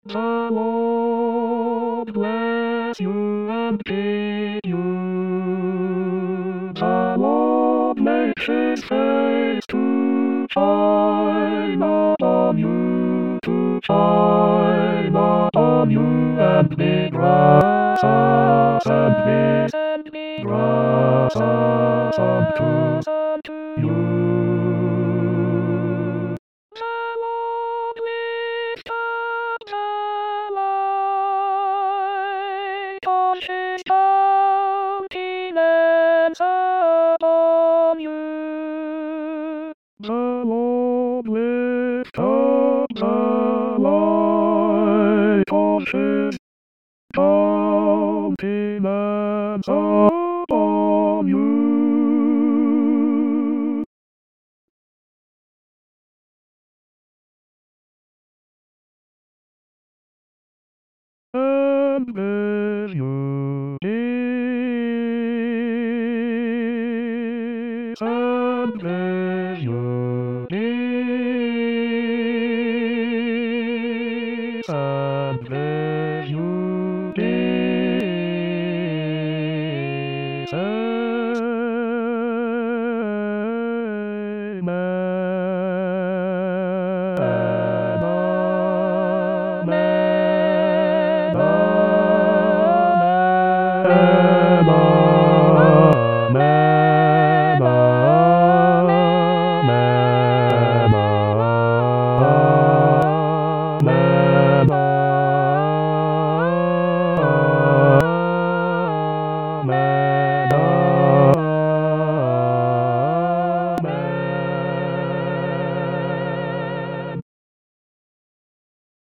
The Lord bless you and keep you. The Lord make his face to shine upon you, to shine upon you, and be gracious, and be gracious unto you. The Lord lift up the light of his countenance upon you. The Lord lift up the light of his countenance upon you. And may you peace, and may you peace, and may you peace. Amen.